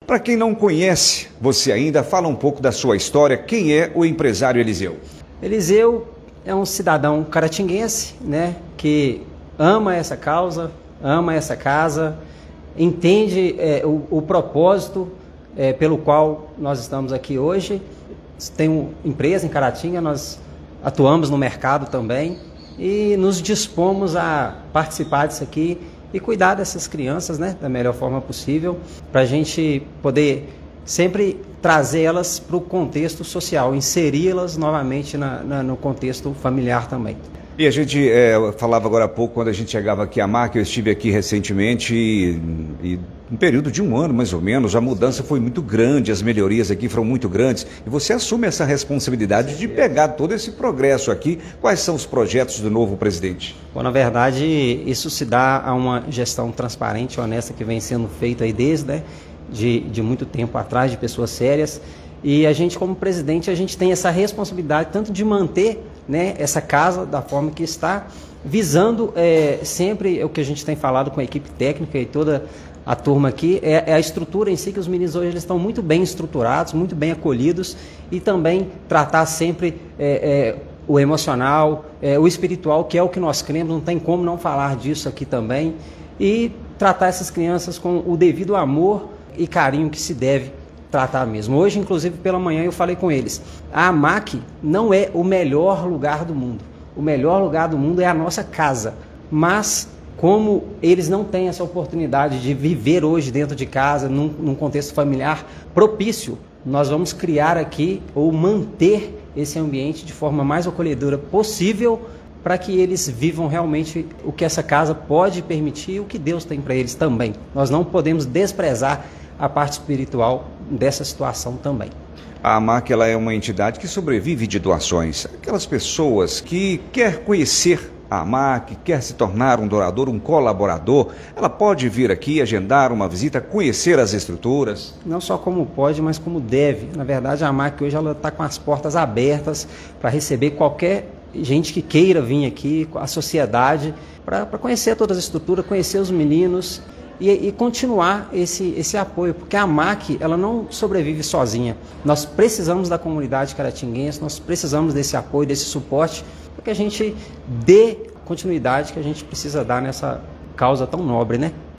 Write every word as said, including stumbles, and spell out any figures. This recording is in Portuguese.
Para quem não conhece você ainda, fala um pouco da sua história. Quem é o empresário Eliseu? Eliseu é um cidadão caratinguense, né, que ama essa causa, ama essa casa, entende é, o, o propósito é, pelo qual nós estamos aqui hoje. Tem uma empresa em Caratinga, nós atuamos no mercado também e nos dispomos a participar disso aqui e cuidar dessas crianças, né, da melhor forma possível, para a gente poder sempre trazer elas para o contexto social, inseri-las novamente na, na, no contexto familiar também. E a gente é, falava agora há pouco, quando a gente chegava aqui à marca, eu estive aqui recentemente e, e um período de um ano mais ou menos, a mudança foi muito grande, as melhorias aqui foram muito grandes e você assume essa responsabilidade de pegar todo esse progresso aqui. Quais são os projetos do novo presidente? Bom, na verdade, isso se dá a uma gestão transparente e honesta que vem sendo feita aí desde, né, de, de muito tempo atrás, de pessoas sérias. E a gente, como presidente, a gente tem essa responsabilidade tanto de manter, né, essa casa da forma que está, visando é, sempre o que a gente tem falado com a equipe técnica e toda a turma aqui, é, é a estrutura em si, que os meninos hoje eles estão muito bem estruturados, muito bem acolhidos, e também tratar sempre é, é, o emocional, é, o espiritual, que é o que nós cremos, não tem como não falar disso aqui também, e tratar essas crianças com o devido amor e carinho que se deve tratar mesmo. Hoje, inclusive, pela manhã eu falei com eles, a AMAC não é o melhor lugar do mundo, o melhor lugar do mundo é a nossa casa, mas como eles não têm essa oportunidade de viver hoje dentro de casa, num, num contexto familiar propício, nós vamos criar aqui, ou manter esse ambiente de forma mais acolhedora possível, para que eles vivam realmente o que essa casa pode permitir e o que Deus tem para eles também. Nós não podemos desprezar a parte espiritual dessa situação também. A AMAC ela é uma entidade que sobrevive de doações. Aquelas pessoas que quer conhecer a AMAC, quer se tornar um doador, um colaborador, ela pode vir aqui, agendar uma visita, conhecer as estruturas? Não só como pode, mas como deve. Na verdade, a AMAC hoje está com as portas abertas para receber qualquer gente que queira vir aqui, a sociedade, para conhecer todas as estruturas, conhecer os meninos, E, e continuar esse, esse apoio, porque a AMAC ela não sobrevive sozinha. Nós precisamos da comunidade caratinguense, nós precisamos desse apoio, desse suporte, para que a gente dê continuidade que a gente precisa dar nessa causa tão nobre, né?